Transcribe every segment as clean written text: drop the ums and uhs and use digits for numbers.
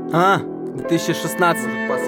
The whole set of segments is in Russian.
2016.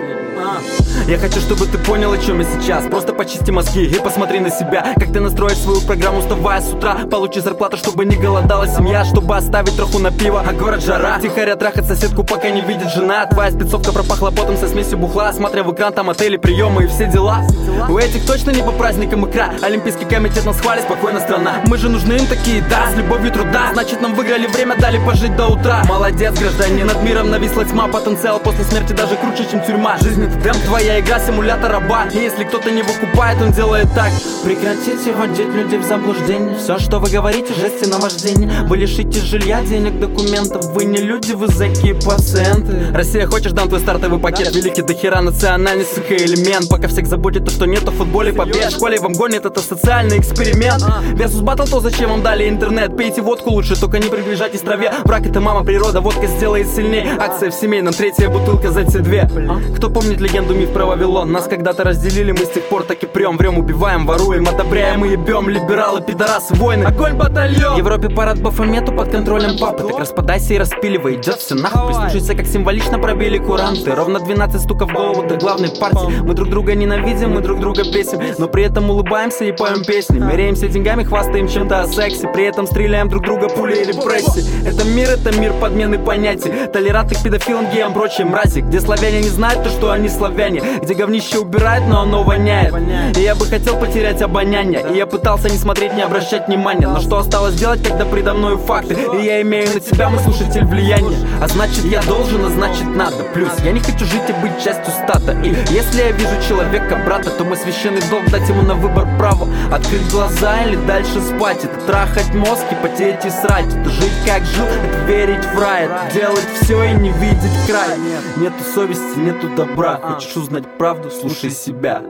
Я хочу, чтобы ты понял, о чем я сейчас. Просто почисти мозги и посмотри на себя. Как ты настроишь свою программу, вставая с утра. Получи зарплату, чтобы не голодала семья, чтобы оставить троху на пиво, а город жара. Тихоря трахать соседку, пока не видит жена. Твоя спецовка пропахла потом со смесью бухла. Смотря в экран, там отели, приемы и все дела. У этих точно не по праздникам икра. Олимпийский комитет нас хвалит, спокойно страна. Мы же нужны им такие, да, с любовью труда. Значит, нам выиграли время, дали пожить до утра. Молодец, гражданин, над миром нависла тьма. Потенциал после смерти даже круче, чем тюрьма. Жизнь это дем, твоя игра, симулятор раба. И если кто-то не выкупает, он делает так. Прекратите вводить людей в заблуждение. Все, что вы говорите, жести на вождение. Вы лишите жилья, денег, документов. Вы не люди, вы зэки, пациенты. Россия, хочешь, дам твой стартовый пакет. Великий дохера национальный, сука, элемент. Пока всех заботит то, что нету в футболе побед. В школе вам гонит, это социальный эксперимент. Versus батл, то зачем вам дали интернет? Пейте водку лучше, только не приближайтесь к траве. Брак это мама природа, водка сделает сильнее. Акция в семейном, третья бутылка за те две. Кто помнит легенду, миф про Вавилон? Нас когда-то разделили, мы с тех пор так и прем. Врем, убиваем, воруем, одобряем и ебем. Либералы, пидорасы, войны, огонь, батальон. В Европе парад Бафомету под контролем папы. Так распадайся и распиливай, идет все нахуй. Прислушайся, как символично пробили куранты. Ровно 12 стуков в голову до главной партии. Мы друг друга ненавидим, мы друг друга бесим, но при этом улыбаемся и поем песни. Меряемся деньгами, хвастаем чем-то о сексе. При этом стреляем друг друга пулей или прессой. Это мир подмены понятий. Толерантных педофилам, геям, прочие мрази. Где славяне не знают то, что они славяне. Где говнище убирает, но оно воняет. И я бы хотел потерять обоняние. И я пытался не смотреть, не обращать внимания. Но что осталось делать, когда предо мною факты? И я имею на тебя, мой слушатель, влияние. А значит я должен, а значит надо. Плюс я не хочу жить и быть частью стата. И если я вижу человека, брата, то мой священный долг дать ему на выбор право. Открыть глаза или дальше спать. Это трахать мозг и потеть и срать. Это жить как жил, это верить в рай. Это делать все и не видеть край. Нету совести, нету добра. Хочешь узнать правду, слушай себя.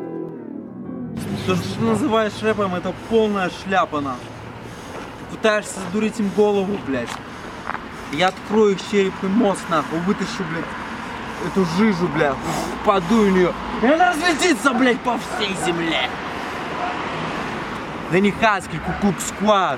То, что ты называешь рэпом, это полная шляпа, нахуй. Ты пытаешься задурить им голову, блядь. Я открою их череп и мозг, нахуй, вытащу, блядь, эту жижу, блядь, впаду в нее. И она разлетится, блядь, по всей земле. Да не Хаски, Ку-Клукс-Клан.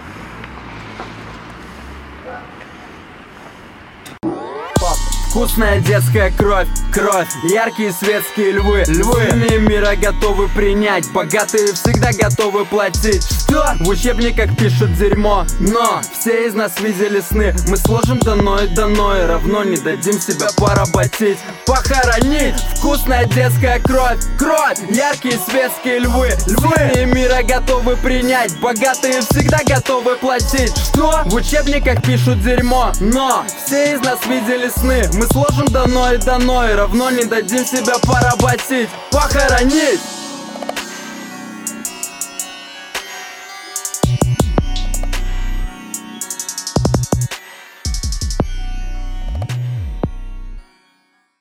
Вкусная детская кровь, кровь, яркие светские львы, львы мира готовы принять, богатые всегда готовы платить. Что? В учебниках пишут дерьмо, но все из нас видели сны. Мы сложим дано и равно не дадим себя поработить, похоронить. Вкусная детская кровь, кровь, яркие светские львы, львы мира готовы принять, богатые всегда готовы платить. Что? В учебниках пишут дерьмо, но все из нас видели сны. Мы сложим дано и равно не дадим себя поработить, похоронить.